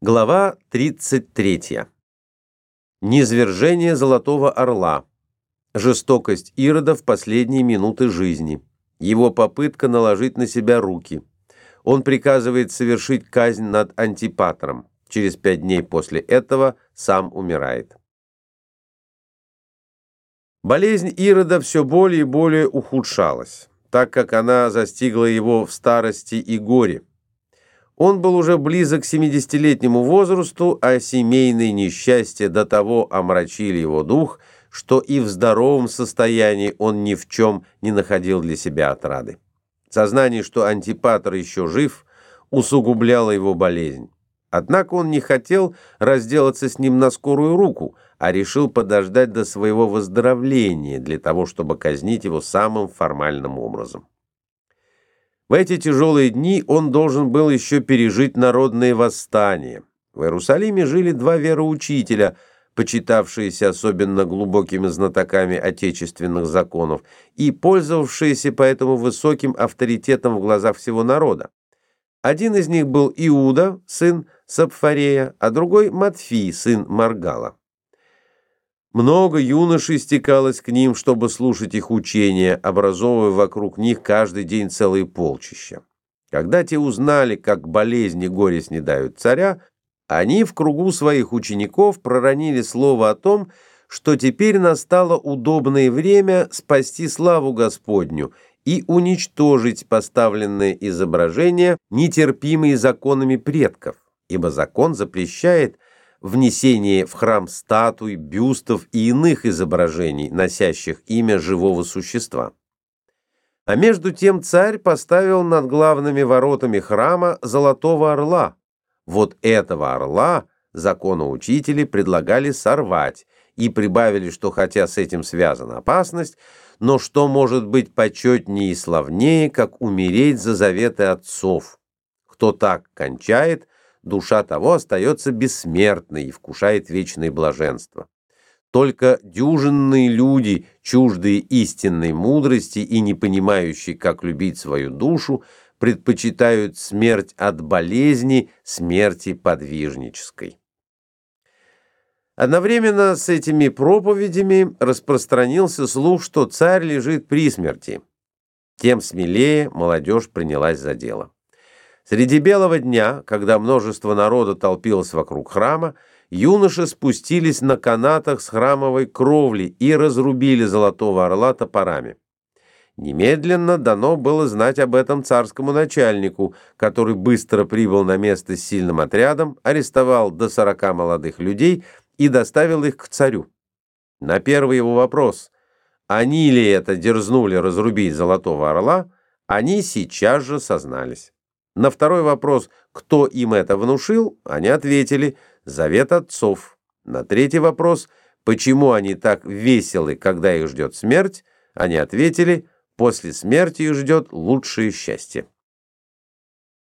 Глава 33. Низвержение Золотого Орла. Жестокость Ирода в последние минуты жизни. Его попытка наложить на себя руки. Он приказывает совершить казнь над Антипатром. Через 5 дней после этого сам умирает. Болезнь Ирода все более и более ухудшалась, так как она застигла его в старости и горе. Он был уже близок к 70-летнему возрасту, а семейные несчастья до того омрачили его дух, что и в здоровом состоянии он ни в чем не находил для себя отрады. Сознание, что Антипатр еще жив, усугубляло его болезнь. Однако он не хотел разделаться с ним на скорую руку, а решил подождать до своего выздоровления для того, чтобы казнить его самым формальным образом. В эти тяжелые дни он должен был еще пережить народные восстания. В Иерусалиме жили 2 вероучителя, почитавшиеся особенно глубокими знатоками отечественных законов и пользовавшиеся поэтому высоким авторитетом в глазах всего народа. Один из них был Иуда, сын Сапфарея, а другой Матфий, сын Маргала. Много юношей стекалось к ним, чтобы слушать их учения, образовывая вокруг них каждый день целые полчища. Когда те узнали, как болезни и горе снедают царя, они в кругу своих учеников проронили слово о том, что теперь настало удобное время спасти славу Господню и уничтожить поставленные изображения, нетерпимые законами предков, ибо закон запрещает внесение в храм статуй, бюстов и иных изображений, носящих имя живого существа. А между тем царь поставил над главными воротами храма золотого орла. Вот этого орла законоучители предлагали сорвать и прибавили, что хотя с этим связана опасность, но что может быть почетнее и славнее, как умереть за заветы отцов. Кто так кончает, душа того остается бессмертной и вкушает вечное блаженство. Только дюжинные люди, чуждые истинной мудрости и не понимающие, как любить свою душу, предпочитают смерть от болезни смерти подвижнической. Одновременно с этими проповедями распространился слух, что царь лежит при смерти. Тем смелее молодежь принялась за дело. Среди белого дня, когда множество народа толпилось вокруг храма, юноши спустились на канатах с храмовой кровли и разрубили золотого орла топорами. Немедленно дано было знать об этом царскому начальнику, который быстро прибыл на место с сильным отрядом, арестовал до 40 молодых людей и доставил их к царю. На первый его вопрос, они ли это дерзнули разрубить золотого орла, они сейчас же сознались. На второй вопрос, кто им это внушил, они ответили «завет отцов». На третий вопрос, почему они так веселы, когда их ждет смерть, они ответили «после смерти их ждет лучшее счастье».